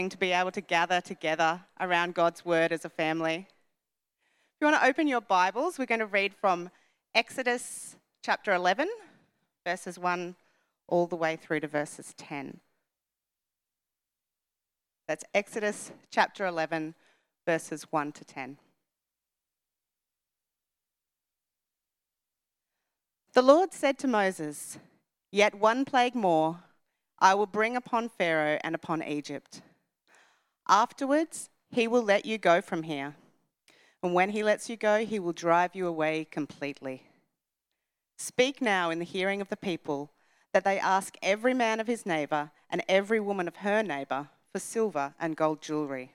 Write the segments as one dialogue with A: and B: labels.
A: to be able to gather together around God's word as a family. If you want to open your Bibles, we're going to read from Exodus chapter 11, verses 1 all the way through to verses 10. That's Exodus chapter 11, verses 1 to 10. The Lord said to Moses, "Yet one plague more I will bring upon Pharaoh and upon Egypt. Afterwards, he will let you go from here. And when he lets you go, he will drive you away completely. Speak now in the hearing of the people that they ask every man of his neighbour and every woman of her neighbour for silver and gold jewellery."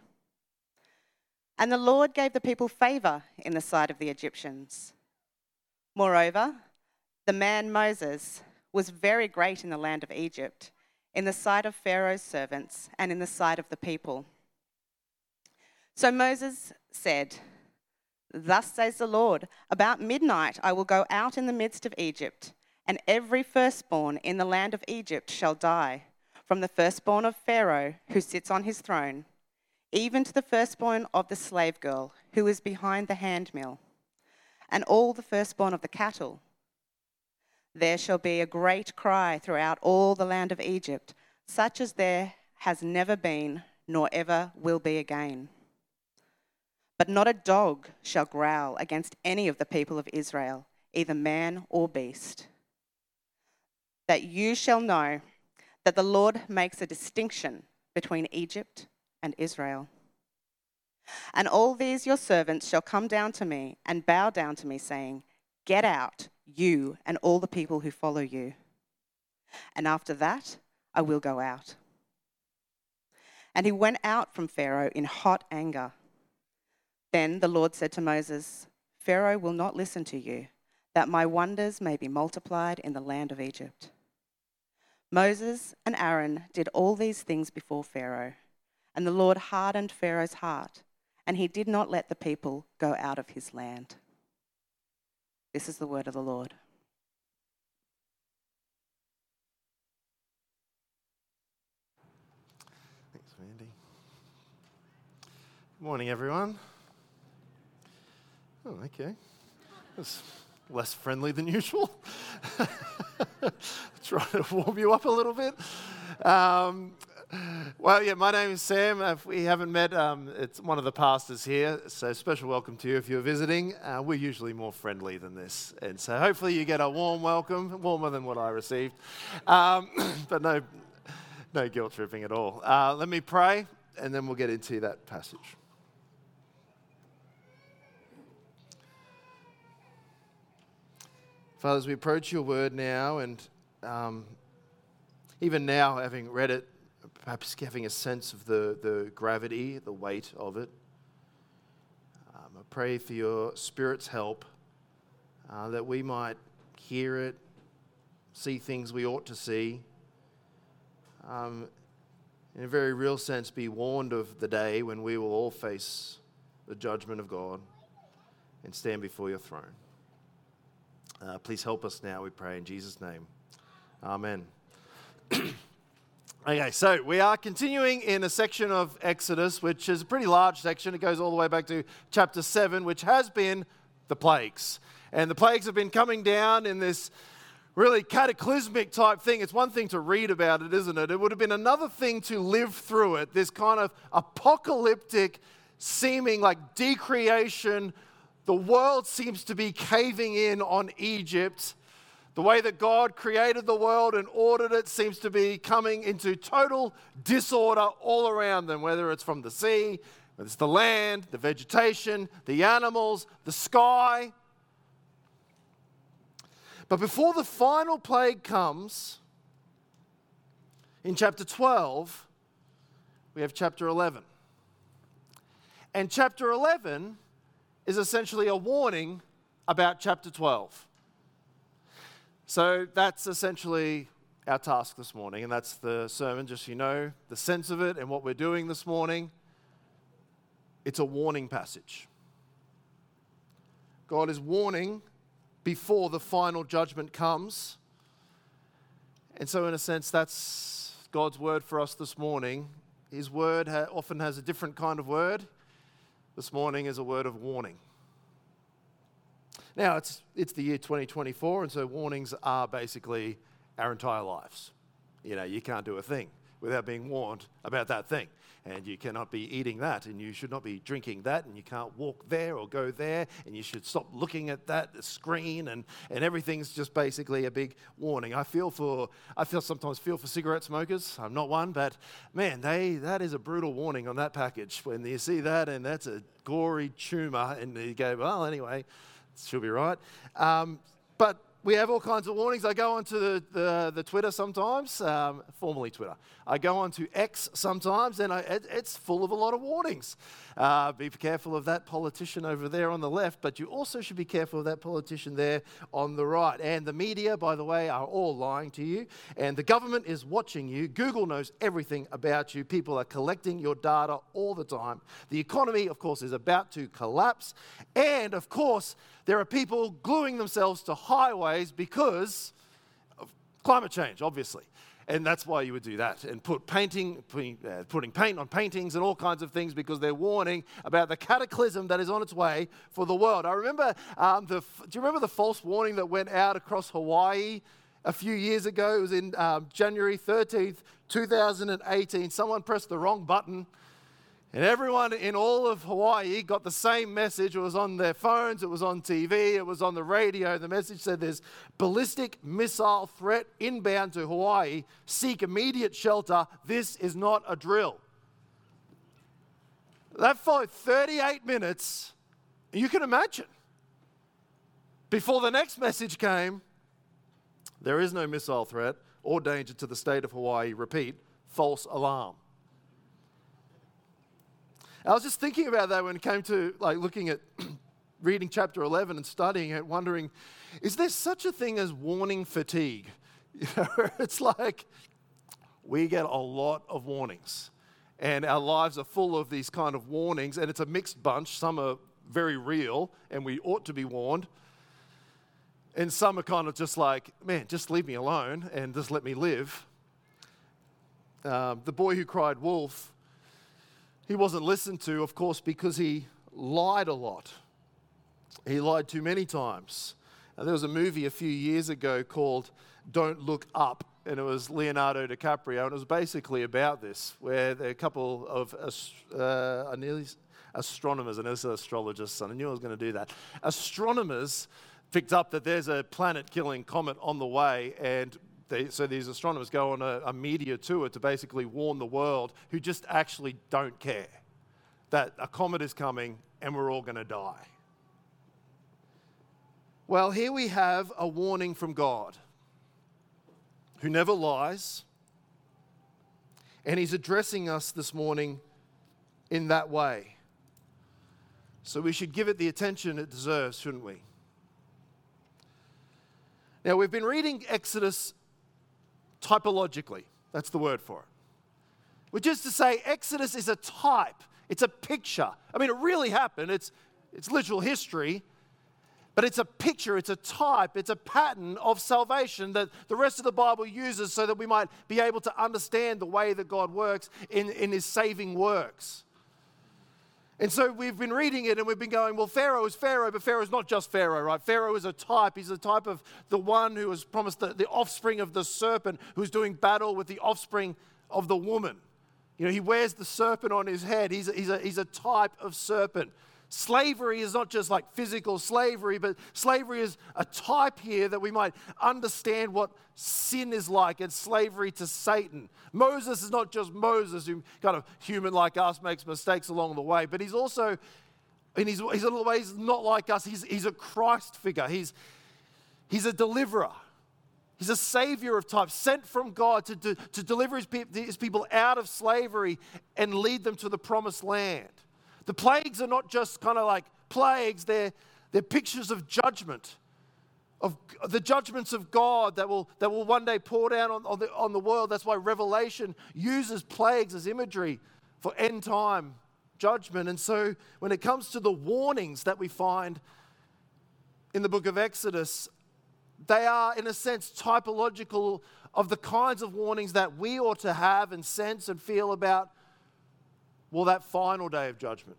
A: And the Lord gave the people favour in the sight of the Egyptians. Moreover, the man Moses was very great in the land of Egypt, in the sight of Pharaoh's servants and in the sight of the people. So Moses said, "Thus says the Lord, about midnight I will go out in the midst of Egypt, and every firstborn in the land of Egypt shall die, from the firstborn of Pharaoh who sits on his throne, even to the firstborn of the slave girl who is behind the handmill, and all the firstborn of the cattle. There shall be a great cry throughout all the land of Egypt, such as there has never been, nor ever will be again. But not a dog shall growl against any of the people of Israel, either man or beast. That you shall know that the Lord makes a distinction between Egypt and Israel. And all these your servants shall come down to me and bow down to me, saying, 'Get out, you and all the people who follow you.' And after that, I will go out." And he went out from Pharaoh in hot anger. Then the Lord said to Moses, "Pharaoh will not listen to you, that my wonders may be multiplied in the land of Egypt." Moses and Aaron did all these things before Pharaoh, and the Lord hardened Pharaoh's heart, and he did not let the people go out of his land. This is the word of the Lord.
B: Thanks, Mandy. Good morning, everyone. Oh, okay. That's less friendly than usual. Trying to warm you up a little bit. My name is Sam. If we haven't met, it's one of the pastors here, so special welcome to you if you're visiting. We're usually more friendly than this, and so hopefully you get a warm welcome, warmer than what I received, but no guilt tripping at all. Let me pray, and then we'll get into that passage. Father, as we approach your word now, and even now, having read it, perhaps having a sense of the gravity, the weight of it, I pray for your Spirit's help, that we might hear it, see things we ought to see, in a very real sense be warned of the day when we will all face the judgment of God and stand before your throne. Please help us now, we pray in Jesus' name. Amen. Okay, so we are continuing in a section of Exodus, which is a pretty large section. It goes all the way back to chapter 7, which has been the plagues. And the plagues have been coming down in this really cataclysmic type thing. It's one thing to read about it, isn't it? It would have been another thing to live through it, this kind of apocalyptic, seeming like decreation. The world seems to be caving in on Egypt. The way that God created the world and ordered it seems to be coming into total disorder all around them, whether it's from the sea, whether it's the land, the vegetation, the animals, the sky. But before the final plague comes, in chapter 12, we have chapter 11. And chapter 11 is essentially a warning about chapter 12. So that's essentially our task this morning, and that's the sermon, just so you know, the sense of it and what we're doing this morning. It's a warning passage. God is warning before the final judgment comes. And so in a sense, that's God's word for us this morning. his word often has a different kind of word. This morning is a word of warning. Now, it's the year 2024, and so warnings are basically our entire lives. You can't do a thing without being warned about that thing. And you cannot be eating that, and you should not be drinking that, and you can't walk there or go there, and you should stop looking at that screen, and everything's just basically a big warning. I sometimes feel for cigarette smokers. I'm not one, but man, that is a brutal warning on that package. When you see that, and that's a gory tumor, and you go, well, anyway, she'll be right. But we have all kinds of warnings. I go onto the Twitter sometimes, formerly Twitter. I go onto X sometimes, and it's full of a lot of warnings. Be careful of that politician over there on the left, but you also should be careful of that politician there on the right. And the media, by the way, are all lying to you. And the government is watching you. Google knows everything about you. People are collecting your data all the time. The economy, of course, is about to collapse. And, of course, there are people gluing themselves to highways because of climate change, obviously. And that's why you would do that and putting paint on paintings and all kinds of things because they're warning about the cataclysm that is on its way for the world. I remember, do you remember the false warning that went out across Hawaii a few years ago? It was in January 13th, 2018. Someone pressed the wrong button. And everyone in all of Hawaii got the same message. It was on their phones, it was on TV, it was on the radio. The message said there's ballistic missile threat inbound to Hawaii. Seek immediate shelter. This is not a drill. That followed 38 minutes. You can imagine. Before the next message came, there is no missile threat or danger to the state of Hawaii. Repeat, false alarm. I was just thinking about that when it came to looking at reading chapter 11 and studying it, wondering, is there such a thing as warning fatigue? It's like we get a lot of warnings, and our lives are full of these kind of warnings, and it's a mixed bunch. Some are very real, and we ought to be warned, and some are kind of just like, man, just leave me alone and just let me live. The boy who cried wolf, he wasn't listened to, of course, because he lied a lot. He lied too many times. There was a movie a few years ago called Don't Look Up, and it was Leonardo DiCaprio, and it was basically about this, where a couple of astronomers, and as an astrologist, and I knew I was going to do that, astronomers picked up that there's a planet-killing comet on the way, and so these astronomers go on a media tour to basically warn the world who just actually don't care that a comet is coming and we're all going to die. Well, here we have a warning from God who never lies, and he's addressing us this morning in that way. So we should give it the attention it deserves, shouldn't we? Now, we've been reading Exodus typologically. That's the word for it. Which is to say, Exodus is a type. It's a picture. I mean, it really happened. It's literal history. But it's a picture, it's a type, it's a pattern of salvation that the rest of the Bible uses so that we might be able to understand the way that God works in his saving works. And so we've been reading it and we've been going, well, Pharaoh is Pharaoh, but Pharaoh is not just Pharaoh, right? Pharaoh is a type. He's a type of the one who was promised the offspring of the serpent, who's doing battle with the offspring of the woman. He wears the serpent on his head. He's a type of serpent. Slavery is not just like physical slavery, but slavery is a type here that we might understand what sin is like and slavery to Satan. Moses is not just Moses, who kind of human like us makes mistakes along the way, but he's also, he's in a ways not like us. He's a Christ figure. He's a deliverer. He's a savior of type, sent from God to deliver his people out of slavery and lead them to the promised land. The plagues are not just kind of like plagues, they're pictures of judgment, of the judgments of God that will one day pour down on the world. That's why Revelation uses plagues as imagery for end time judgment. And so when it comes to the warnings that we find in the book of Exodus, they are in a sense typological of the kinds of warnings that we ought to have and sense and feel about Well, that final day of judgment.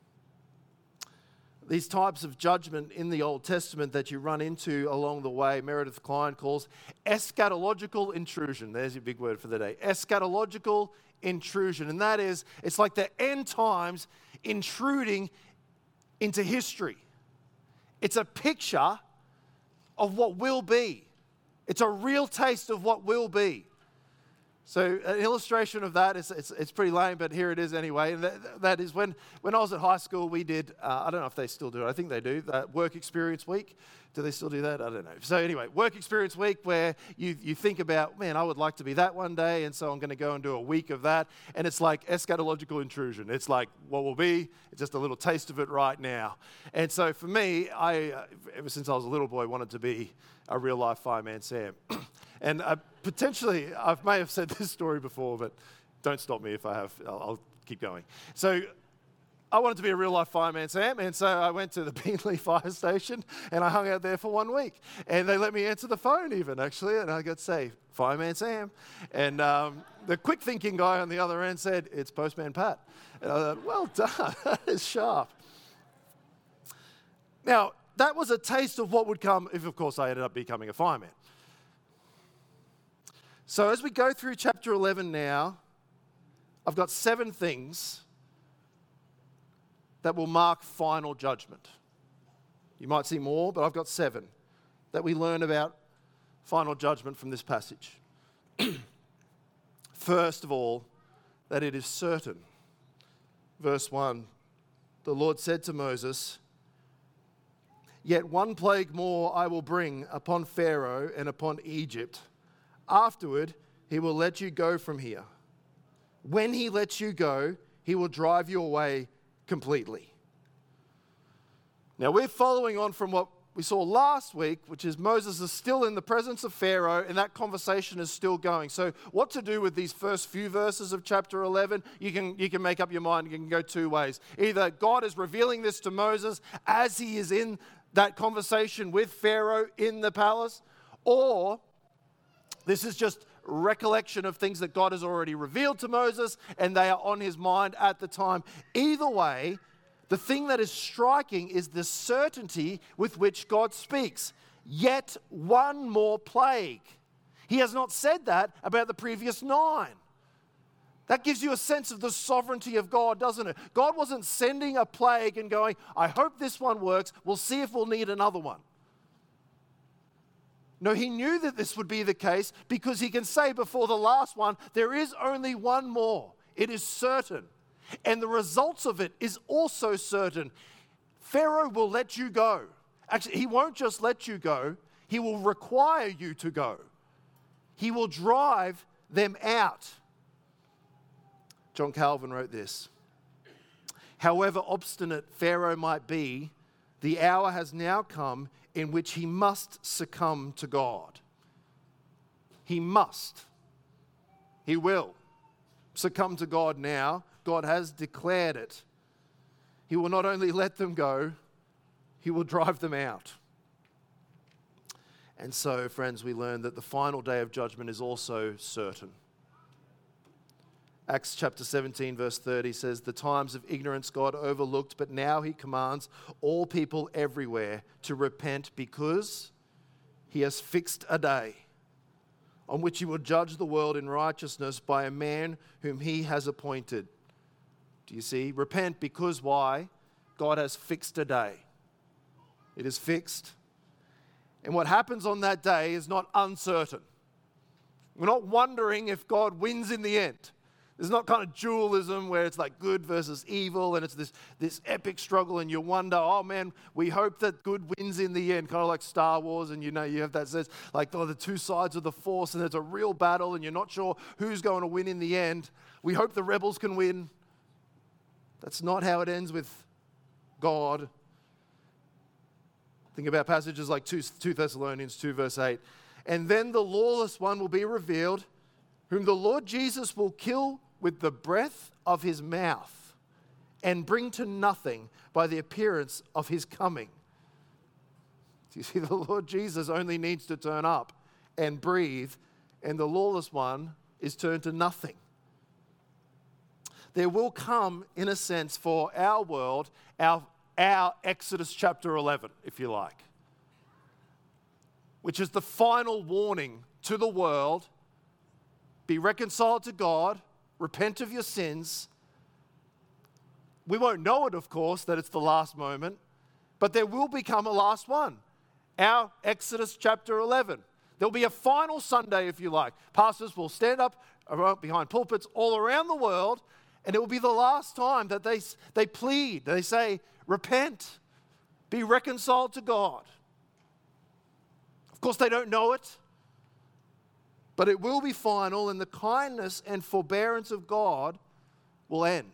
B: These types of judgment in the Old Testament that you run into along the way, Meredith Kline calls eschatological intrusion. There's your big word for the day. Eschatological intrusion. And that is, it's like the end times intruding into history. It's a picture of what will be. It's a real taste of what will be. So an illustration of that, it's pretty lame, but here it is anyway. And that is when I was at high school, we did, I don't know if they still do it, I think they do, work experience week. Do they still do that? I don't know. So anyway, work experience week where you think about, man, I would like to be that one day, and so I'm going to go and do a week of that. And it's like eschatological intrusion. It's like what will be, it's just a little taste of it right now. And so for me, I, ever since I was a little boy, wanted to be a real-life Fireman Sam. And potentially, I may have said this story before, but don't stop me if I have. I'll keep going. So I wanted to be a real-life Fireman Sam, and so I went to the Beenleigh Fire Station, and I hung out there for 1 week. And they let me answer the phone even, actually, and I got to say, Fireman Sam. And the quick-thinking guy on the other end said, it's Postman Pat. And I thought, well done, that is sharp. Now, that was a taste of what would come if, of course, I ended up becoming a fireman. So as we go through chapter 11 now, I've got 7 things that will mark final judgment. You might see more, but I've got 7 that we learn about final judgment from this passage. First of all, that it is certain. Verse 1, the Lord said to Moses, "Yet one plague more I will bring upon Pharaoh and upon Egypt. Afterward, he will let you go from here. When he lets you go, he will drive you away completely." Now, we're following on from what we saw last week, which is Moses is still in the presence of Pharaoh, and that conversation is still going. So what to do with these first few verses of chapter 11, you can make up your mind. You can go 2 ways. Either God is revealing this to Moses as he is in that conversation with Pharaoh in the palace, or this is just recollection of things that God has already revealed to Moses, and they are on his mind at the time. Either way, the thing that is striking is the certainty with which God speaks. Yet one more plague. He has not said that about the previous 9. That gives you a sense of the sovereignty of God, doesn't it? God wasn't sending a plague and going, I hope this one works. We'll see if we'll need another one. No, he knew that this would be the case because he can say before the last one, there is only one more. It is certain. And the results of it is also certain. Pharaoh will let you go. Actually, he won't just let you go. He will require you to go. He will drive them out. John Calvin wrote this. However obstinate Pharaoh might be, the hour has now come in which he must succumb to God. He must. He will succumb to God now. God has declared it. He will not only let them go, he will drive them out. And so, friends, we learn that the final day of judgment is also certain. Acts chapter 17, verse 30 says, "The times of ignorance God overlooked, but now he commands all people everywhere to repent because he has fixed a day on which he will judge the world in righteousness by a man whom he has appointed." Do you see? Repent because why? God has fixed a day. It is fixed. And what happens on that day is not uncertain. We're not wondering if God wins in the end. There's not kind of dualism where it's like good versus evil and it's this epic struggle and you wonder, oh man, we hope that good wins in the end, kind of like Star Wars, and you know you have that sense like the 2 sides of the force and it's a real battle and you're not sure who's going to win in the end. We hope the rebels can win. That's not how it ends with God. Think about passages like 2 Thessalonians 2 verse 8. "And then the lawless one will be revealed, whom the Lord Jesus will kill with the breath of his mouth and bring to nothing by the appearance of his coming." Do you see, the Lord Jesus only needs to turn up and breathe, and the lawless one is turned to nothing. there will come, in a sense, for our world, our Exodus chapter 11, if you like, which is the final warning to the world: be reconciled to God, repent of your sins. We won't know it, of course, that it's the last moment, but there will become a last one. Our Exodus chapter 11. There'll be a final Sunday, if you like. Pastors will stand up behind pulpits all around the world, and it will be the last time that they plead. They say, repent, be reconciled to God. Of course, they don't know it, but it will be final, and the kindness and forbearance of God will end.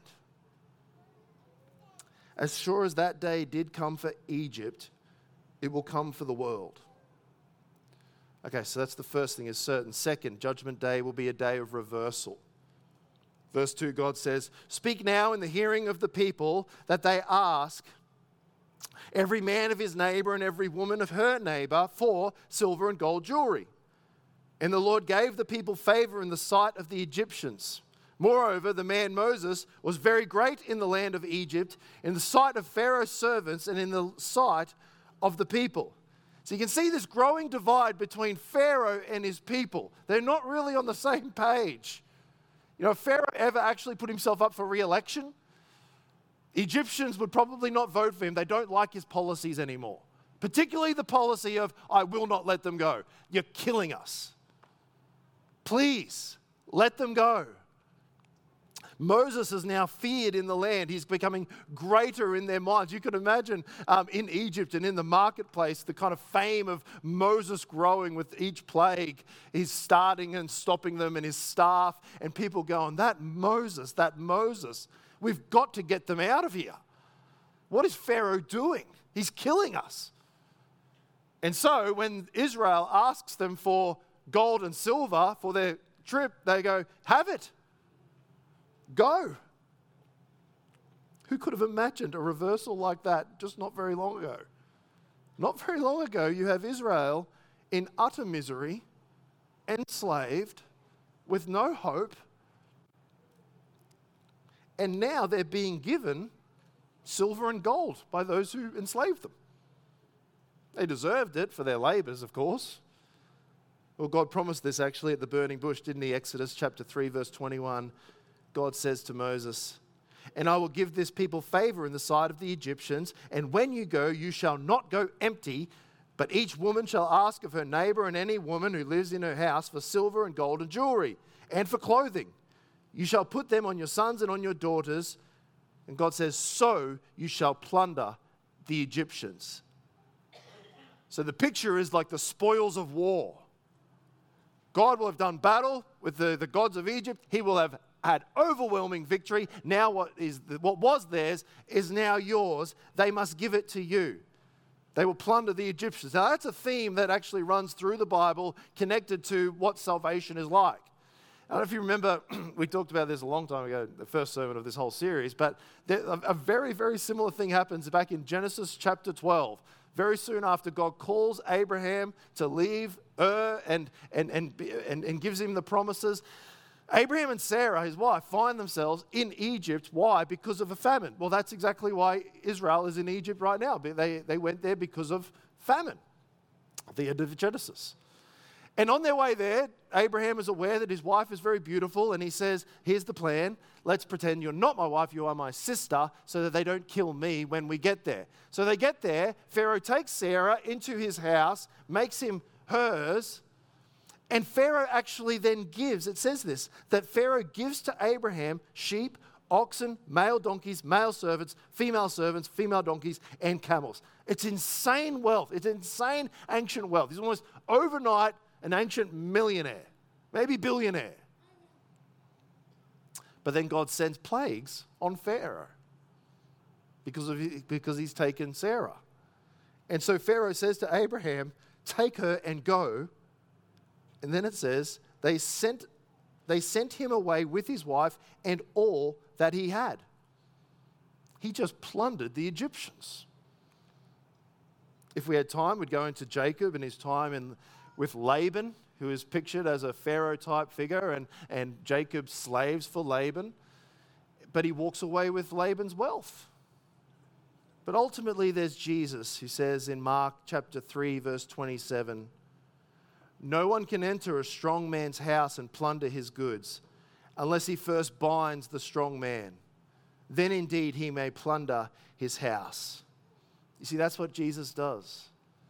B: As sure as that day did come for Egypt, it will come for the world. Okay, so that's the first thing, is certain. Second, Judgment Day will be a day of reversal. Verse 2, God says, speak now in the hearing of the people, that they ask every man of his neighbor and every woman of her neighbor for silver and gold jewelry. And the Lord gave the people favor in the sight of the Egyptians. Moreover, the man Moses was very great in the land of Egypt, in the sight of Pharaoh's servants and in the sight of the people. So you can see this growing divide between Pharaoh and his people. They're not really on the same page. You know, if Pharaoh ever actually put himself up for re-election, Egyptians would probably not vote for him. They don't like his policies anymore. Particularly the policy of, I will not let them go. You're killing us. Please, let them go. Moses is now feared in the land. He's becoming greater in their minds. You can imagine in Egypt and in the marketplace the kind of fame of Moses growing with each plague. He's starting and stopping them, and his staff, and people going, that Moses, we've got to get them out of here. What is Pharaoh doing? He's killing us. And so when Israel asks them for gold and silver for their trip, they go, have it. Go. Who could have imagined a reversal like that just not very long ago? Not very long ago, you have Israel in utter misery, enslaved, with no hope, and now they're being given silver and gold by those who enslaved them. They deserved it for their labors, of course. Well, God promised this actually at the burning bush, didn't he? Exodus chapter 3, verse 21. God says to Moses, and I will give this people favor in the sight of the Egyptians, and when you go, you shall not go empty, but each woman shall ask of her neighbor and any woman who lives in her house for silver and gold and jewelry, and for clothing. You shall put them on your sons and on your daughters. And God says, so you shall plunder the Egyptians. So the picture is like the spoils of war. God will have done battle with the gods of Egypt. He will have had overwhelming victory. Now what was theirs is now yours. They must give it to you. They will plunder the Egyptians. Now that's a theme that actually runs through the Bible, connected to what salvation is like. I don't know if you remember, we talked about this a long time ago, the first sermon of this whole series, but a very, very similar thing happens back in Genesis chapter 12. Very soon after God calls Abraham to leave Ur and gives him the promises, Abraham and Sarah, his wife, find themselves in Egypt. Why? Because of a famine. Well, that's exactly why Israel is in Egypt right now. They went there because of famine, the end of Genesis. And on their way there, Abraham is aware that his wife is very beautiful, and he says, here's the plan. Let's pretend you're not my wife, you are my sister, so that they don't kill me when we get there. So they get there, Pharaoh takes Sarah into his house, makes him hers, and Pharaoh actually then gives, it says this, that Pharaoh gives to Abraham sheep, oxen, male donkeys, male servants, female donkeys, and camels. It's insane wealth. It's insane ancient wealth. He's almost overnight an ancient millionaire, maybe billionaire. But then God sends plagues on Pharaoh because he's taken Sarah. And so Pharaoh says to Abraham, take her and go. And then it says, they sent him away with his wife and all that he had. He just plundered the Egyptians. If we had time, we'd go into Jacob and his time with Laban, who is pictured as a Pharaoh-type figure, and Jacob's slaves for Laban. but he walks away with Laban's wealth. But ultimately, there's Jesus who says in Mark chapter 3, verse 27, "No one can enter a strong man's house and plunder his goods unless he first binds the strong man. Then indeed he may plunder his house." You see, that's what Jesus does.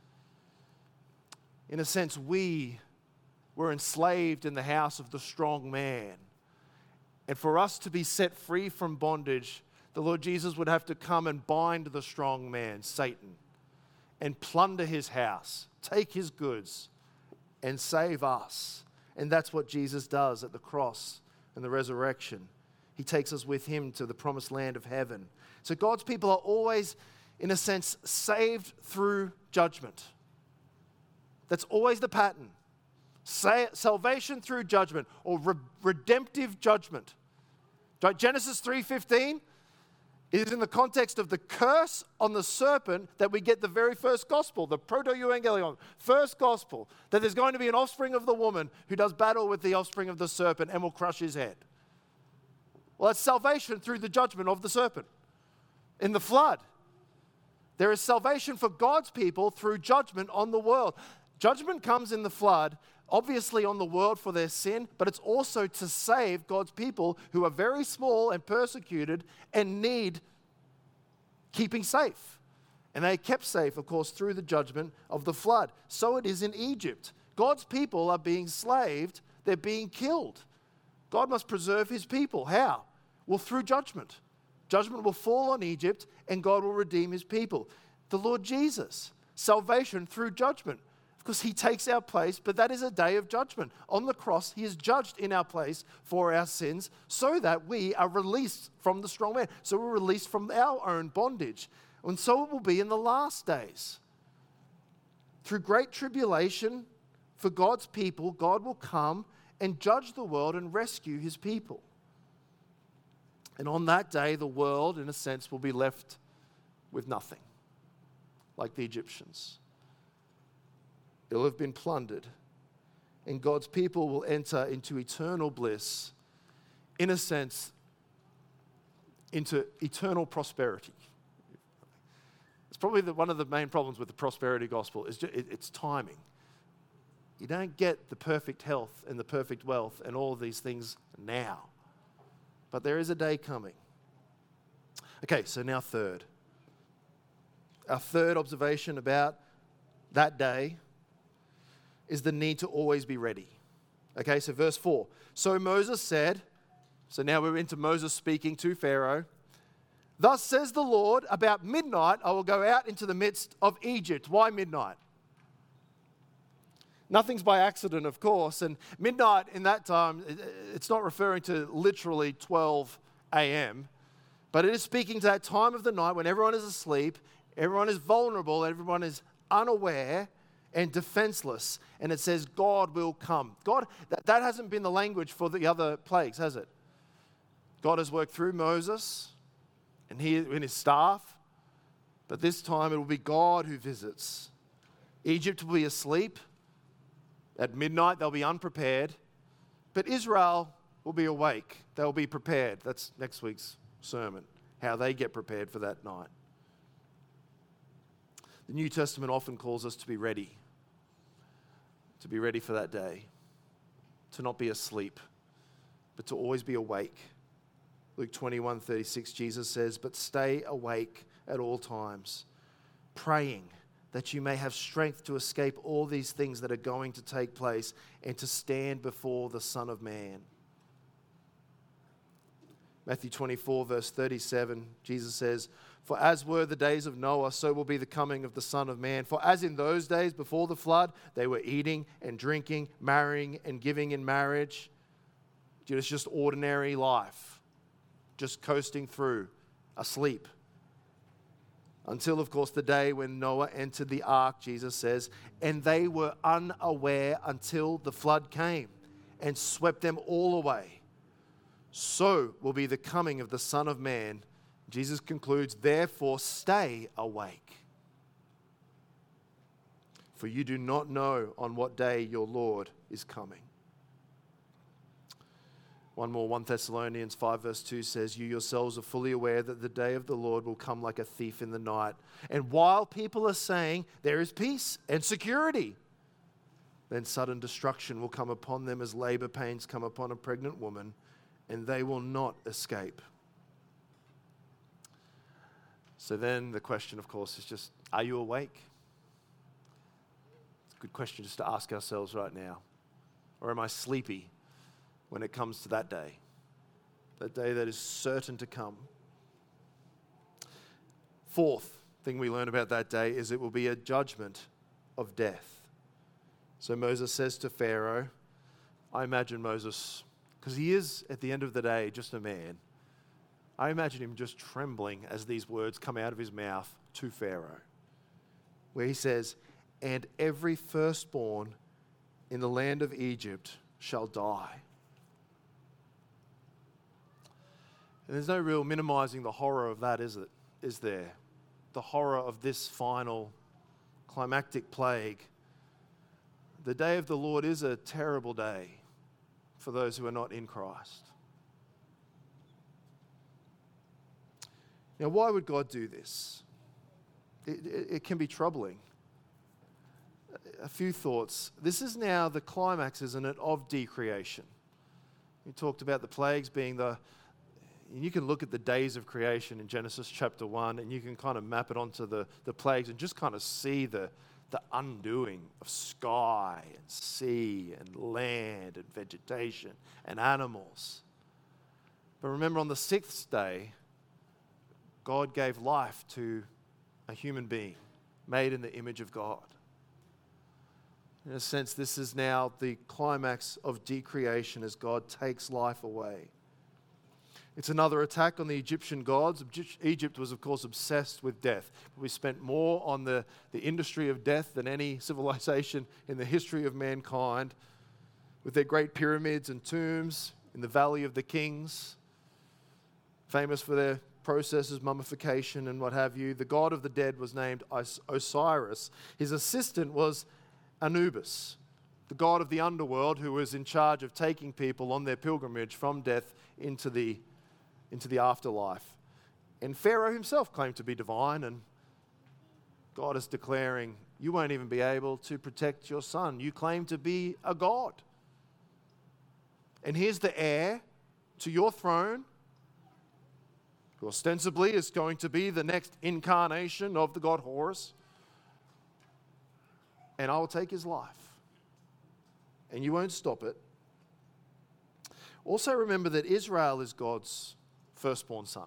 B: In a sense, we were enslaved in the house of the strong man. And for us to be set free from bondage, the Lord Jesus would have to come and bind the strong man, Satan, and plunder his house, take his goods, and save us. And that's what Jesus does at the cross and the resurrection. He takes us with him to the promised land of heaven. So God's people are always, in a sense, saved through judgment. That's always the pattern. Salvation through judgment, or redemptive judgment. Genesis 3:15 is in the context of the curse on the serpent that we get the very first gospel, the proto-evangelion, first gospel, that there's going to be an offspring of the woman who does battle with the offspring of the serpent and will crush his head. Well, that's salvation through the judgment of the serpent. In the flood, there is salvation for God's people through judgment on the world. Judgment comes in the flood, obviously on the world for their sin, but it's also to save God's people who are very small and persecuted and need keeping safe. And they kept safe, of course, through the judgment of the flood. So it is in Egypt. God's people are being slaved, they're being killed. God must preserve his people. How? Well, through judgment. Judgment will fall on Egypt and God will redeem his people. The Lord Jesus, salvation through judgment. Because he takes our place, but that is a day of judgment. On the cross, he is judged in our place for our sins so that we are released from the strong man. So we're released from our own bondage. And so it will be in the last days. Through great tribulation for God's people, God will come and judge the world and rescue his people. And on that day, the world, in a sense, will be left with nothing, like the Egyptians. It'll have been plundered, and God's people will enter into eternal bliss, in a sense, into eternal prosperity. It's probably one of the main problems with the prosperity gospel is its timing. You don't get the perfect health and the perfect wealth and all of these things now, but there is a day coming. Okay, so now third. Our third observation about that day is the need to always be ready. Okay, so verse 4. So Moses said, so now we're into Moses speaking to Pharaoh, "Thus says the Lord, about midnight I will go out into the midst of Egypt." Why midnight? Nothing's by accident, of course, and midnight in that time, it's not referring to literally 12 a.m., but it is speaking to that time of the night when everyone is asleep, everyone is vulnerable, everyone is unaware and defenseless, and it says God will come. God, that hasn't been the language for the other plagues, has it? God has worked through Moses and his staff, but this time it will be God who visits. Egypt will be asleep. At midnight they'll be unprepared, but Israel will be awake. They'll be prepared. That's next week's sermon, how they get prepared for that night. The New Testament often calls us to be ready for that day, to not be asleep, but to always be awake. Luke 21:36, Jesus says, "But stay awake at all times, praying that you may have strength to escape all these things that are going to take place and to stand before the Son of Man." Matthew 24, verse 37, Jesus says, "For as were the days of Noah, so will be the coming of the Son of Man. For as in those days before the flood, they were eating and drinking, marrying and giving in marriage." It's just ordinary life, just coasting through, asleep. Until, of course, the day when Noah entered the ark, Jesus says, "And they were unaware until the flood came and swept them all away. So will be the coming of the Son of Man." Jesus concludes, "Therefore stay awake, for you do not know on what day your Lord is coming." One more, 1 Thessalonians 5 verse 2 says, you yourselves are fully aware that the day of the Lord will come like a thief in the night. And while people are saying there is peace and security, then sudden destruction will come upon them as labor pains come upon a pregnant woman, and they will not escape. So then the question, of course, is just, are you awake? It's a good question just to ask ourselves right now. Or am I sleepy when it comes to that day that is certain to come? Fourth thing we learn about that day is it will be a judgment of death. So Moses says to Pharaoh, I imagine Moses, because he is at the end of the day just a man, I imagine him just trembling as these words come out of his mouth to Pharaoh, where he says, and every firstborn in the land of Egypt shall die. And there's no real minimizing the horror of that, is there? The horror of this final climactic plague. The day of the Lord is a terrible day for those who are not in Christ. Now, why would God do this? It can be troubling. A few thoughts. This is now the climax, isn't it, of decreation. We talked about the plagues being you can look at the days of creation in Genesis chapter 1, and you can kind of map it onto the plagues and just kind of see the undoing of sky and sea and land and vegetation and animals. But remember, on the sixth day, God gave life to a human being made in the image of God. In a sense, this is now the climax of decreation as God takes life away. It's another attack on the Egyptian gods. Egypt was, of course, obsessed with death. We spent more on the industry of death than any civilization in the history of mankind, with their great pyramids and tombs in the Valley of the Kings, famous for their processes, mummification and what have you. The god of the dead was named Osiris. His assistant was Anubis, the god of the underworld, who was in charge of taking people on their pilgrimage from death into the afterlife. And Pharaoh himself claimed to be divine, and God is declaring, you won't even be able to protect your son. You claim to be a god. And here's the heir to your throne, who ostensibly is going to be the next incarnation of the god Horus, and I will take his life. And you won't stop it. Also remember that Israel is God's firstborn son.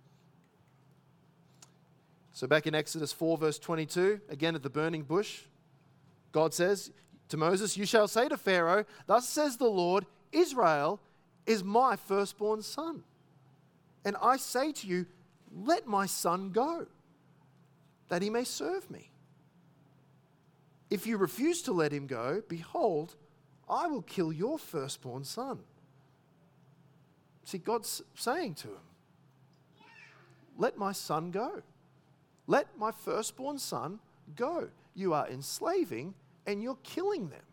B: So back in Exodus 4 verse 22, again at the burning bush, God says to Moses, you shall say to Pharaoh, thus says the Lord, Israel is my firstborn son. And I say to you, let my son go, that he may serve me. If you refuse to let him go, behold, I will kill your firstborn son. See, God's saying to him, let my son go. Let my firstborn son go. You are enslaving and you're killing them.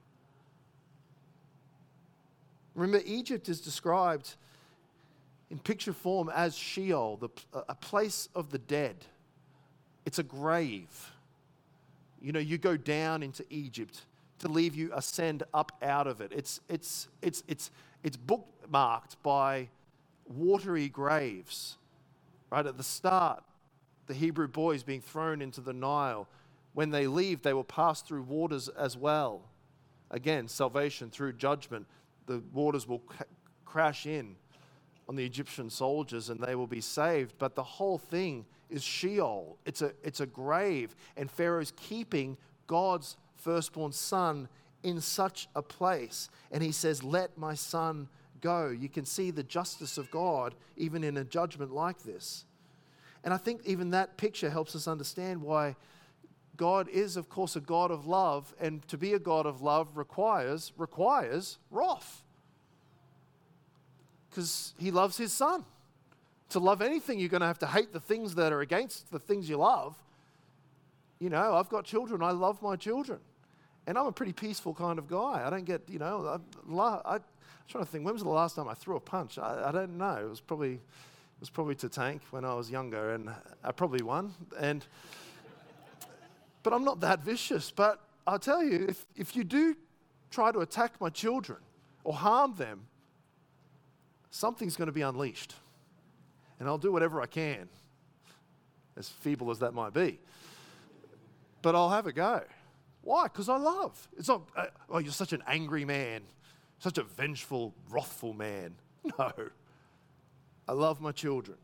B: Remember, Egypt is described in picture form as Sheol, a place of the dead. It's a grave. You know, you go down into Egypt to leave you ascend up out of it. It's bookmarked by watery graves. Right at the start, the Hebrew boys being thrown into the Nile. When they leave, they will pass through waters as well. Again, salvation through judgment. The waters will crash in on the Egyptian soldiers and they will be saved. But the whole thing is Sheol. It's a grave. And Pharaoh's keeping God's firstborn son in such a place. And he says, let my son go. You can see the justice of God even in a judgment like this. And I think even that picture helps us understand why God is, of course, a God of love, and to be a God of love requires wrath. Because he loves his son. To love anything, you're going to have to hate the things that are against the things you love. You know, I've got children. I love my children. And I'm a pretty peaceful kind of guy. I don't get, trying to think, when was the last time I threw a punch? I don't know. It was probably to Tank when I was younger, and I probably won. But I'm not that vicious. But I'll tell you, if you do try to attack my children or harm them, something's going to be unleashed. And I'll do whatever I can, as feeble as that might be. But I'll have a go. Why? Because I love. It's not, oh, you're such an angry man, such a vengeful, wrathful man. No. I love my children.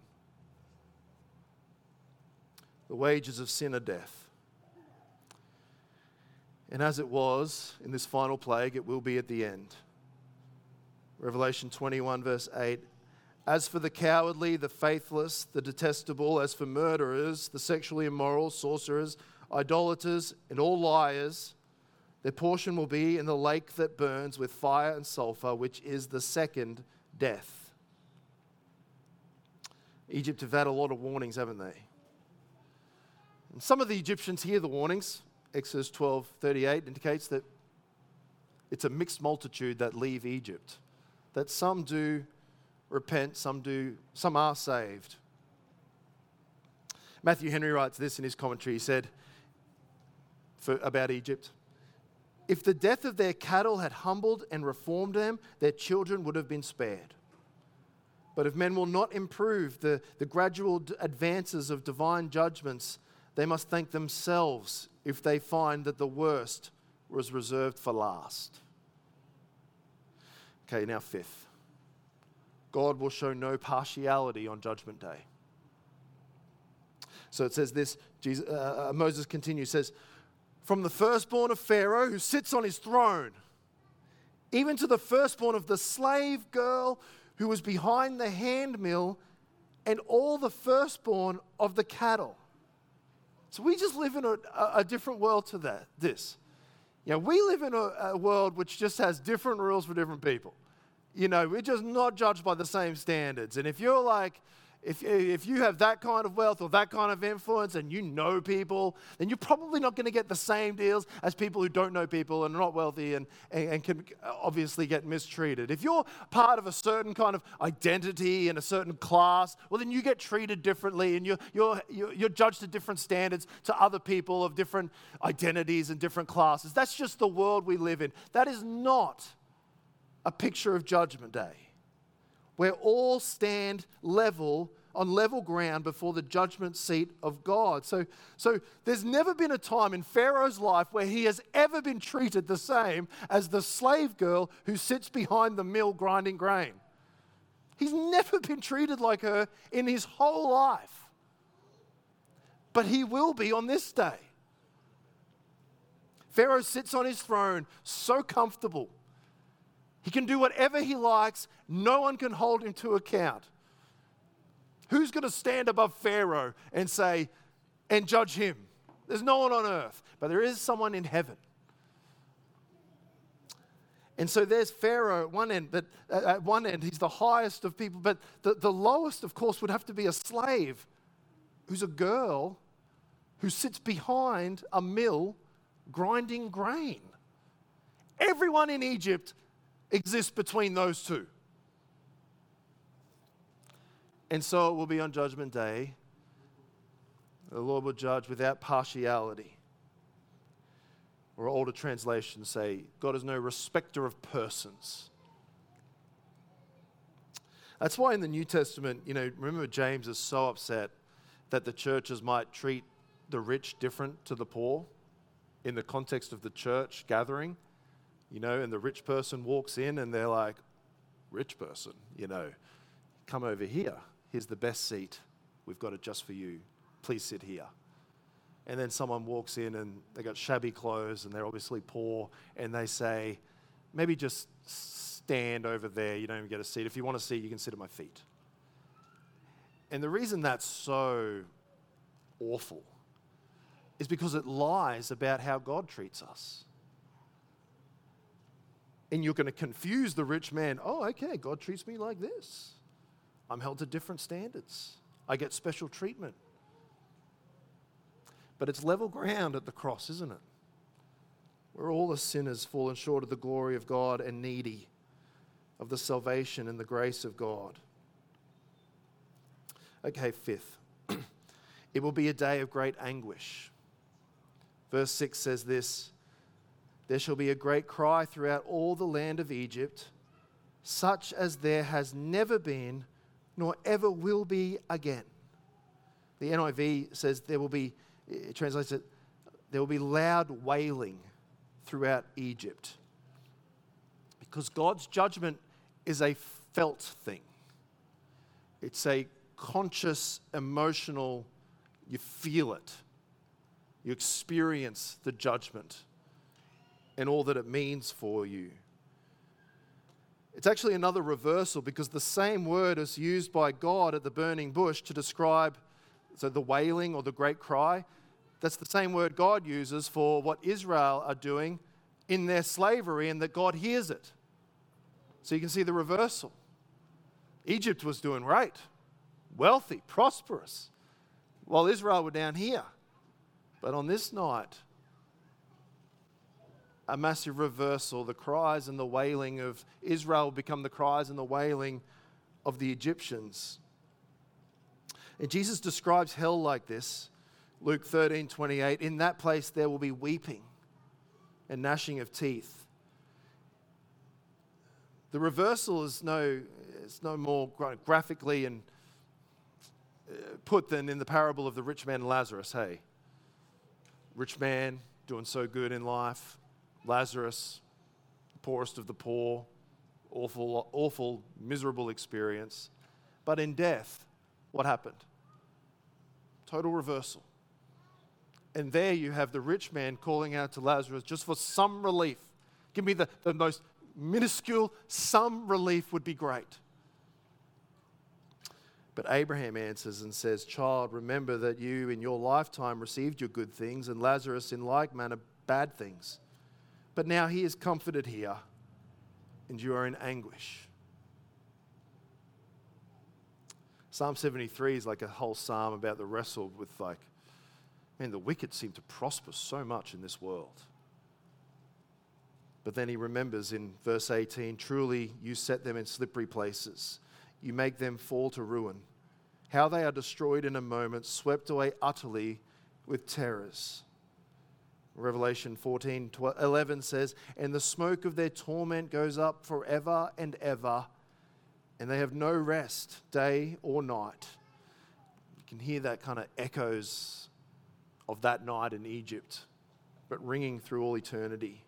B: The wages of sin are death. And as it was in this final plague, it will be at the end. Revelation 21, verse 8. As for the cowardly, the faithless, the detestable, as for murderers, the sexually immoral, sorcerers, idolaters, and all liars, their portion will be in the lake that burns with fire and sulfur, which is the second death. Egypt have had a lot of warnings, haven't they? And some of the Egyptians hear the warnings. Exodus 12:38 indicates that it's a mixed multitude that leave Egypt. That some do repent, some are saved. Matthew Henry writes this in his commentary. He said about Egypt, if the death of their cattle had humbled and reformed them, their children would have been spared. But if men will not improve the gradual advances of divine judgments, they must thank themselves if they find that the worst was reserved for last. Okay, now fifth. God will show no partiality on Judgment Day. So it says this, Moses continues, says, from the firstborn of Pharaoh who sits on his throne, even to the firstborn of the slave girl who was behind the handmill, and all the firstborn of the cattle. So we just live in a different world to this. You know, we live in a world which just has different rules for different people. You know, we're just not judged by the same standards. And if you're like, if you have that kind of wealth or that kind of influence and you know people, then you're probably not going to get the same deals as people who don't know people and are not wealthy and can obviously get mistreated. If you're part of a certain kind of identity in a certain class, well, then you get treated differently and you're judged to different standards to other people of different identities and different classes. That's just the world we live in. That is not a picture of Judgment Day, where all stand on level ground before the judgment seat of God. So there's never been a time in Pharaoh's life where he has ever been treated the same as the slave girl who sits behind the mill grinding grain. He's never been treated like her in his whole life. But he will be on this day. Pharaoh sits on his throne so comfortable. He can do whatever he likes. No one can hold him to account. Who's going to stand above Pharaoh and say, and judge him? There's no one on earth, but there is someone in heaven. And so there's Pharaoh at one end, but at one end he's the highest of people, but the lowest, of course, would have to be a slave who's a girl who sits behind a mill grinding grain. Everyone in Egypt exists between those two. And so it will be on Judgment Day. The Lord will judge without partiality. Or older translations say, God is no respecter of persons. That's why in the New Testament, remember James is so upset that the churches might treat the rich different to the poor in the context of the church gathering. And the rich person walks in and they're like, rich person, come over here. Here's the best seat. We've got it just for you. Please sit here. And then someone walks in and they got shabby clothes and they're obviously poor and they say, maybe just stand over there. You don't even get a seat. If you want a seat, you can sit at my feet. And the reason that's so awful is because it lies about how God treats us. And you're going to confuse the rich man. Oh, okay, God treats me like this. I'm held to different standards. I get special treatment. But it's level ground at the cross, isn't it? We're all as sinners fallen short of the glory of God and needy of the salvation and the grace of God. Okay, fifth. It will be a day of great anguish. Verse 6 says this, there shall be a great cry throughout all the land of Egypt, such as there has never been, nor ever will be again. The NIV says it translates it, there will be loud wailing throughout Egypt. Because God's judgment is a felt thing. It's a conscious, emotional, you feel it. You experience the judgment and all that it means for you. It's actually another reversal, because the same word is used by God at the burning bush to describe the wailing or the great cry. That's the same word God uses for what Israel are doing in their slavery, and that God hears it. So you can see the reversal. Egypt was doing great, wealthy, prosperous, while Israel were down here. But on this night, a massive reversal. The cries and the wailing of Israel become the cries and the wailing of the Egyptians. And Jesus describes hell like this. Luke 13:28, in that place there will be weeping and gnashing of teeth. The reversal is no more graphically and put than in the parable of the rich man and Lazarus. Hey, rich man doing so good in life, Lazarus, the poorest of the poor, awful, miserable experience. But in death, what happened? Total reversal. And there you have the rich man calling out to Lazarus just for some relief. Give me the most minuscule, some relief would be great. But Abraham answers and says, child, remember that you in your lifetime received your good things, and Lazarus in like manner bad things. But now he is comforted here, and you are in anguish. Psalm 73 is like a whole psalm about the wrestle with the wicked seem to prosper so much in this world. But then he remembers in verse 18, truly you set them in slippery places. You make them fall to ruin. How they are destroyed in a moment, swept away utterly with terrors. Revelation 14:11 says, and the smoke of their torment goes up forever and ever, and they have no rest, day or night. You can hear that kind of echoes of that night in Egypt, but ringing through all eternity.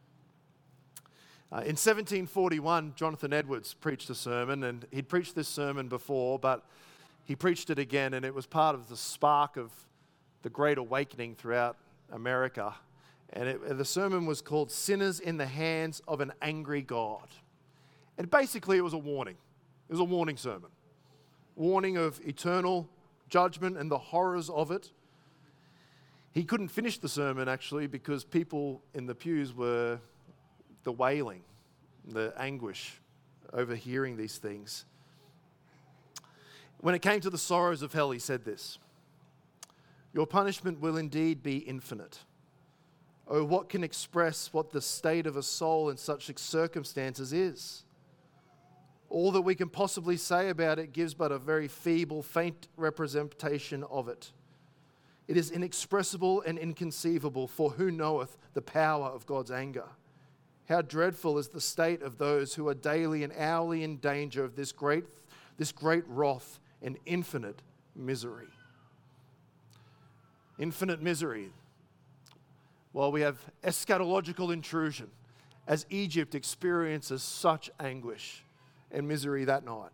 B: In 1741, Jonathan Edwards preached a sermon, and he'd preached this sermon before, but he preached it again, and it was part of the spark of the Great Awakening throughout America. And the sermon was called Sinners in the Hands of an Angry God. And basically it was a warning. It was a warning sermon. Warning of eternal judgment and the horrors of it. He couldn't finish the sermon actually because people in the pews were the wailing, the anguish over hearing these things. When it came to the sorrows of hell, he said this, your punishment will indeed be infinite. Oh, what can express what the state of a soul in such circumstances is? All that we can possibly say about it gives but a very feeble, faint representation of it. It is inexpressible and inconceivable, for who knoweth the power of God's anger? How dreadful is the state of those who are daily and hourly in danger of this great wrath and infinite misery. Infinite misery. Well, we have eschatological intrusion as Egypt experiences such anguish and misery that night.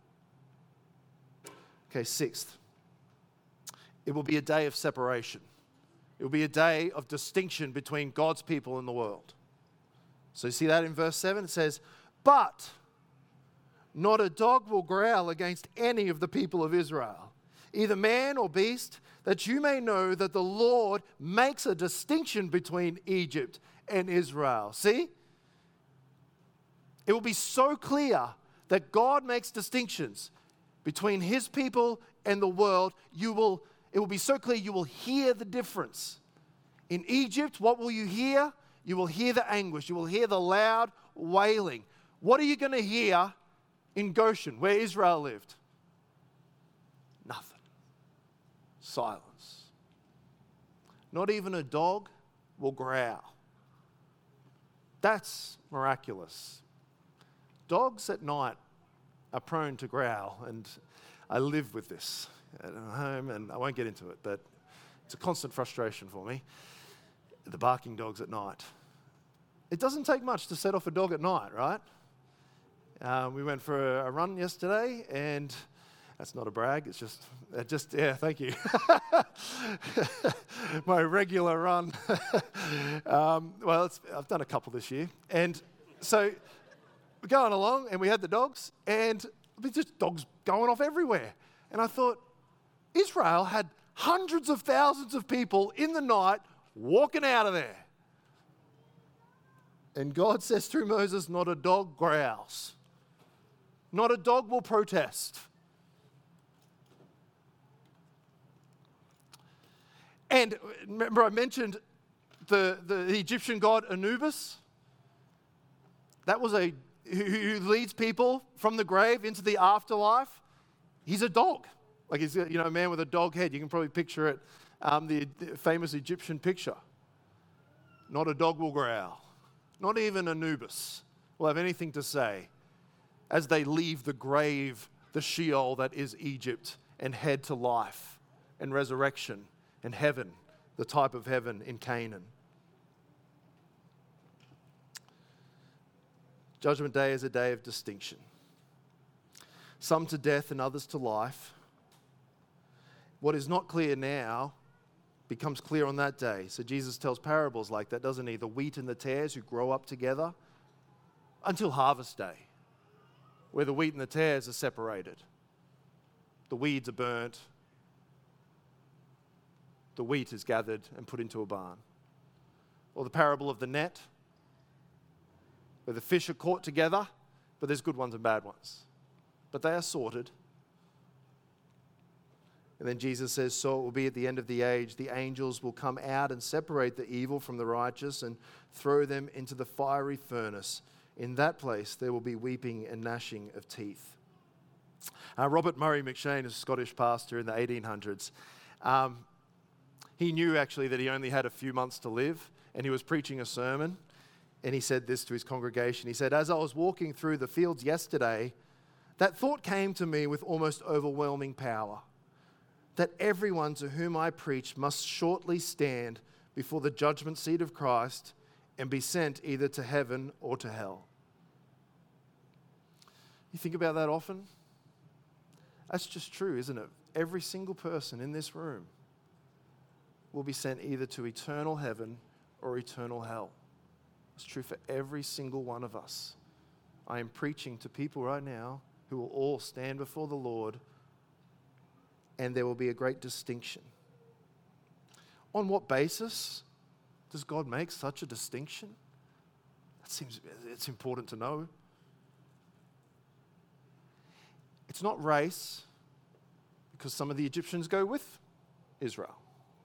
B: Okay, sixth. It will be a day of separation. It will be a day of distinction between God's people and the world. So you see that in verse 7? It says, but not a dog will growl against any of the people of Israel, either man or beast, that you may know that the Lord makes a distinction between Egypt and Israel. See? It will be so clear that God makes distinctions between his people and the world. It will be so clear you will hear the difference. In Egypt, what will you hear? You will hear the anguish. You will hear the loud wailing. What are you going to hear in Goshen, where Israel lived? Nothing. Silence. Not even a dog will growl. That's miraculous. Dogs at night are prone to growl, and I live with this at home, and I won't get into it, but it's a constant frustration for me, the barking dogs at night. It doesn't take much to set off a dog at night, right? We went for a run yesterday, and that's not a brag, it's just yeah, thank you. My regular run. I've done a couple this year. And so we're going along, and we had the dogs, and there's just dogs going off everywhere. And I thought, Israel had hundreds of thousands of people in the night walking out of there. And God says through Moses, not a dog growls. Not a dog will protest. And remember I mentioned the Egyptian god Anubis? That was who leads people from the grave into the afterlife. He's a dog. Like he's a man with a dog head. You can probably picture it, the famous Egyptian picture. Not a dog will growl. Not even Anubis will have anything to say as they leave the grave, the Sheol that is Egypt, and head to life and resurrection and heaven, the type of heaven in Canaan. Judgment Day is a day of distinction. Some to death and others to life. What is not clear now becomes clear on that day. So Jesus tells parables like that, doesn't he? The wheat and the tares who grow up together until harvest day, where the wheat and the tares are separated. The weeds are burnt. The wheat is gathered and put into a barn. Or the parable of the net, where the fish are caught together, but there's good ones and bad ones. But they are sorted. And then Jesus says, so it will be at the end of the age, the angels will come out and separate the evil from the righteous and throw them into the fiery furnace. In that place there will be weeping and gnashing of teeth. Robert Murray McShane is a Scottish pastor in the 1800s. He knew actually that he only had a few months to live, and he was preaching a sermon, and he said this to his congregation. He said, as I was walking through the fields yesterday, that thought came to me with almost overwhelming power, that everyone to whom I preach must shortly stand before the judgment seat of Christ and be sent either to heaven or to hell. You think about that often? That's just true, isn't it? Every single person in this room will be sent either to eternal heaven or eternal hell. It's true for every single one of us. I am preaching to people right now who will all stand before the Lord, and there will be a great distinction. On what basis does God make such a distinction? It's important to know. It's not race, because some of the Egyptians go with Israel.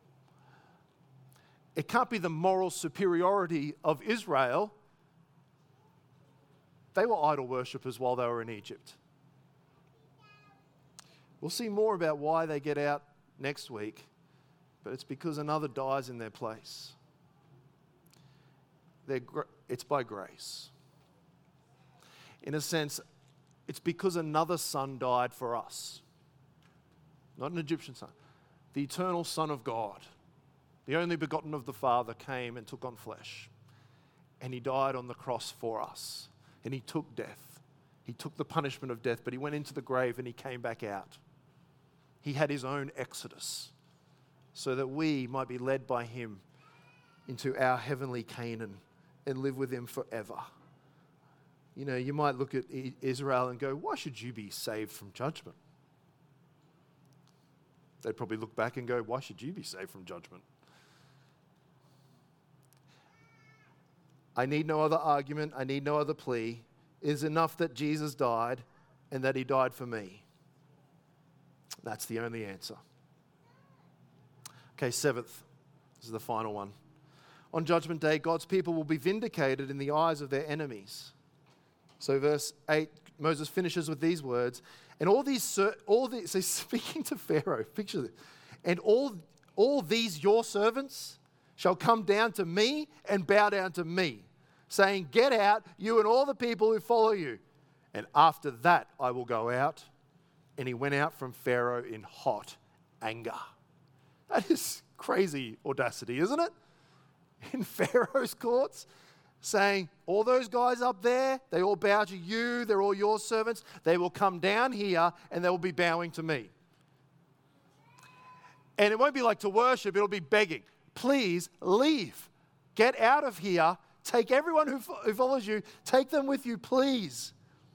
B: It can't be the moral superiority of Israel. They were idol worshippers while they were in Egypt. We'll see more about why they get out next week, but it's because another dies in their place. It's by grace. In a sense, it's because another son died for us. Not an Egyptian son. The eternal Son of God, the only begotten of the Father, came and took on flesh. And he died on the cross for us. And he took death. He took the punishment of death, but he went into the grave and he came back out. He had his own exodus so that we might be led by him into our heavenly Canaan and live with him forever. You know, you might look at Israel and go, why should you be saved from judgment? They'd probably look back and go, why should you be saved from judgment? I need no other argument. I need no other plea. It is enough that Jesus died and that he died for me. That's the only answer. Okay, seventh. This is the final one. On Judgment Day, God's people will be vindicated in the eyes of their enemies. So verse 8 Moses finishes with these words, and all these, so he's speaking to Pharaoh, picture this, and all these your servants shall come down to me and bow down to me, saying, get out, you and all the people who follow you. And after that I will go out. And he went out from Pharaoh in hot anger. That is crazy audacity, isn't it? In Pharaoh's courts, saying, all those guys up there, they all bow to you, they're all your servants. They will come down here and they will be bowing to me. And it won't be like to worship, it'll be begging. Please leave. Get out of here. Take everyone who follows you, take them with you, please.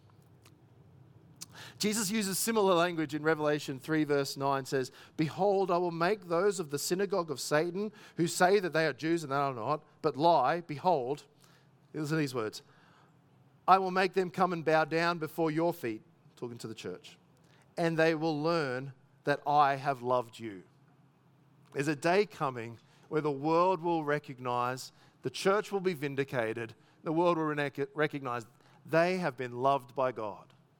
B: Jesus uses similar language in Revelation 3 verse 9, says, behold, I will make those of the synagogue of Satan who say that they are Jews and they are not, but lie. Behold, listen to these words, I will make them come and bow down before your feet, talking to the church, and they will learn that I have loved you. There's a day coming where the world will recognize, the church will be vindicated, the world will recognize they have been loved by God.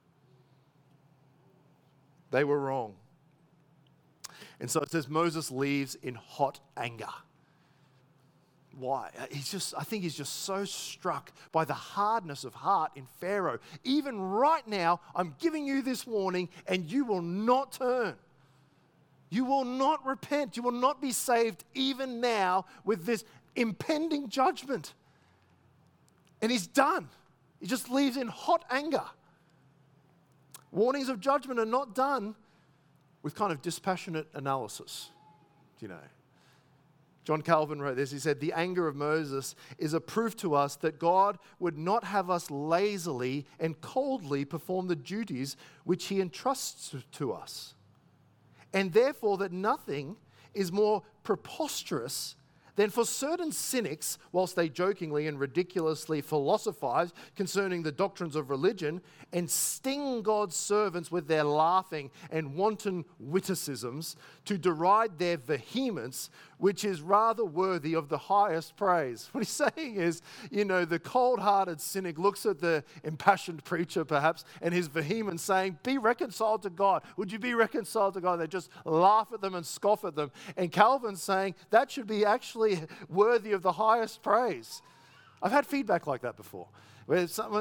B: They were wrong. And so it says Moses leaves in hot anger. Why? I think he's just so struck by the hardness of heart in Pharaoh. Even right now, I'm giving you this warning and you will not turn. You will not repent. You will not be saved even now with this impending judgment. And he's done. He just leaves in hot anger. Warnings of judgment are not done with kind of dispassionate analysis, you know. John Calvin wrote this. He said, the anger of Moses is a proof to us that God would not have us lazily and coldly perform the duties which he entrusts to us. And therefore that nothing is more preposterous than for certain cynics, whilst they jokingly and ridiculously philosophize concerning the doctrines of religion and sting God's servants with their laughing and wanton witticisms, to deride their vehemence, which is rather worthy of the highest praise. What he's saying is, the cold-hearted cynic looks at the impassioned preacher perhaps and his vehemence saying, be reconciled to God. Would you be reconciled to God? They just laugh at them and scoff at them. And Calvin's saying that should be actually worthy of the highest praise. I've had feedback like that before. Where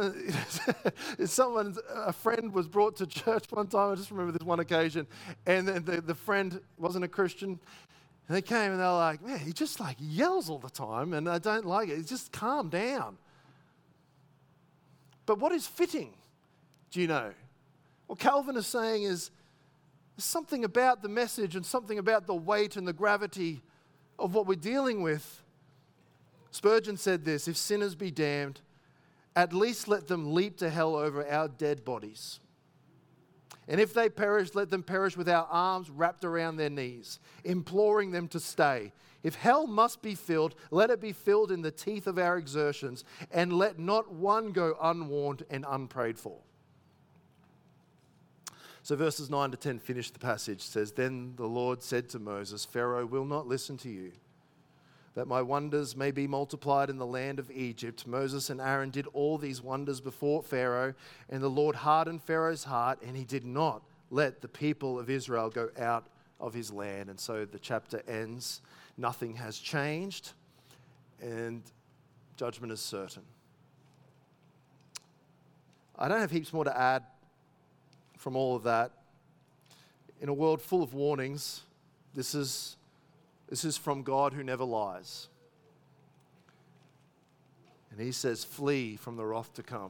B: a friend was brought to church one time, I just remember this one occasion, and then the friend wasn't a Christian, and they came and they were like, man, he just yells all the time, and I don't like it. Just calm down. But what is fitting, do you know? What Calvin is saying is, there's something about the message and something about the weight and the gravity of what we're dealing with. Spurgeon said this, if sinners be damned, at least let them leap to hell over our dead bodies. And if they perish, let them perish with our arms wrapped around their knees, imploring them to stay. If hell must be filled, let it be filled in the teeth of our exertions, and let not one go unwarned and unprayed for. So verses 9 to 10 finish the passage. It says, then the Lord said to Moses, Pharaoh will not listen to you, that my wonders may be multiplied in the land of Egypt. Moses and Aaron did all these wonders before Pharaoh, and the Lord hardened Pharaoh's heart, and he did not let the people of Israel go out of his land. And so the chapter ends. Nothing has changed, and judgment is certain. I don't have heaps more to add from all of that. In a world full of warnings, this is from God who never lies. And he says, flee from the wrath to come.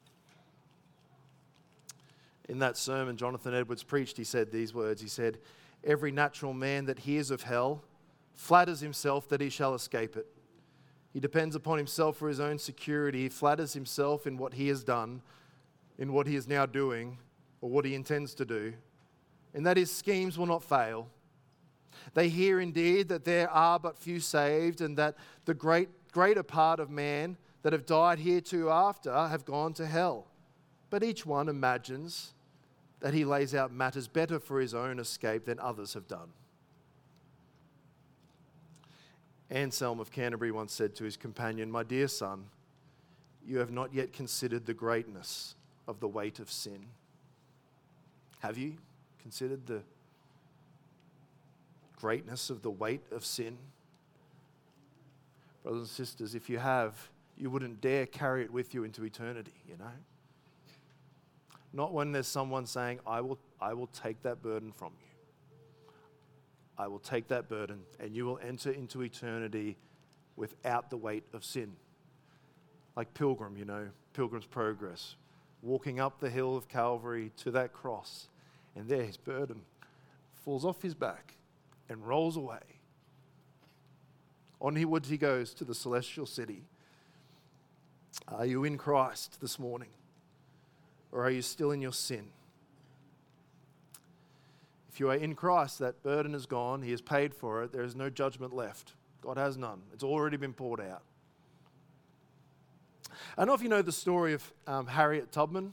B: In that sermon Jonathan Edwards preached, he said these words. He said, every natural man that hears of hell flatters himself that he shall escape it. He depends upon himself for his own security. He flatters himself in what he has done, in what he is now doing, or what he intends to do, and that his schemes will not fail. They hear indeed that there are but few saved, and that the greater part of man that have died hereafter have gone to hell. But each one imagines that he lays out matters better for his own escape than others have done. Anselm of Canterbury once said to his companion, my dear son, you have not yet considered the greatness of the weight of sin? Have you considered the greatness of the weight of sin? Brothers and sisters, if you have, you wouldn't dare carry it with you into eternity, Not when there's someone saying, I will take that burden from you. I will take that burden, and you will enter into eternity without the weight of sin. Like Pilgrim, Pilgrim's Progress, walking up the hill of Calvary to that cross, and there his burden falls off his back and rolls away. Onward he goes to the celestial city. Are you in Christ this morning? Or are you still in your sin? If you are in Christ, that burden is gone. He has paid for it. There is no judgment left. God has none. It's already been poured out. I don't know if you know the story of Harriet Tubman.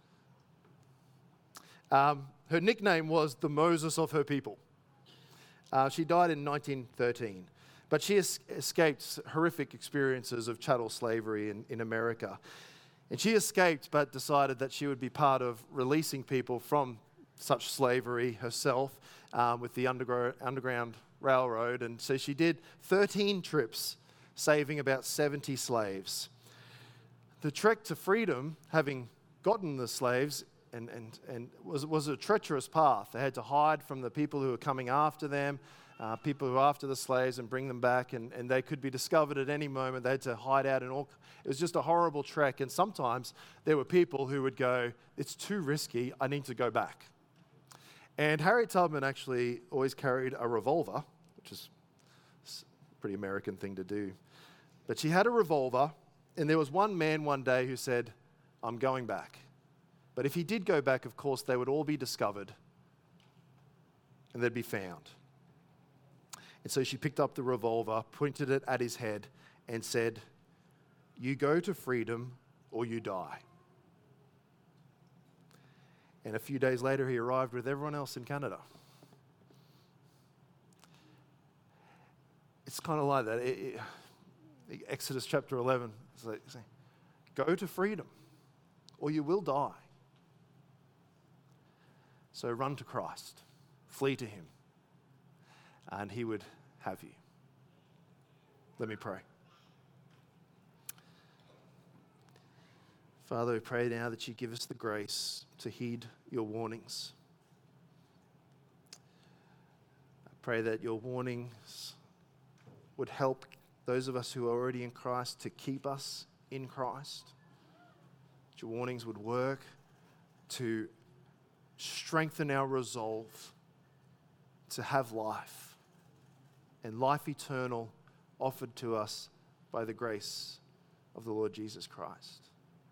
B: Her nickname was the Moses of her people. She died in 1913. But she escaped horrific experiences of chattel slavery in America. And she escaped, but decided that she would be part of releasing people from such slavery herself with the Underground Railroad. And so she did 13 trips, saving about 70 slaves. The trek to freedom, having gotten the slaves, and was a treacherous path. They had to hide from the people who were coming after them, people who were after the slaves, and bring them back, and they could be discovered at any moment. They had to hide out in all. It was just a horrible trek, and sometimes there were people who would go, it's too risky, I need to go back. And Harriet Tubman actually always carried a revolver, which is a pretty American thing to do. But she had a revolver, and there was one man one day who said, I'm going back. But if he did go back, of course, they would all be discovered, and they'd be found. And so she picked up the revolver, pointed it at his head, and said, you go to freedom or you die. And a few days later, he arrived with everyone else in Canada. It's kind of like that. Exodus chapter 11, it's like, go to freedom or you will die. So run to Christ, flee to him, and he would have you. Let me pray. Father, we pray now that you give us the grace to heed your warnings. I pray that your warnings would help those of us who are already in Christ to keep us in Christ. That your warnings would work to strengthen our resolve to have life, and life eternal offered to us by the grace of the Lord Jesus Christ.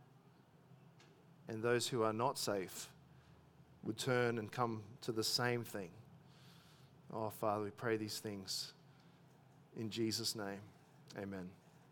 B: And those who are not safe would turn and come to the same thing. Oh, Father, we pray these things in Jesus' name. Amen.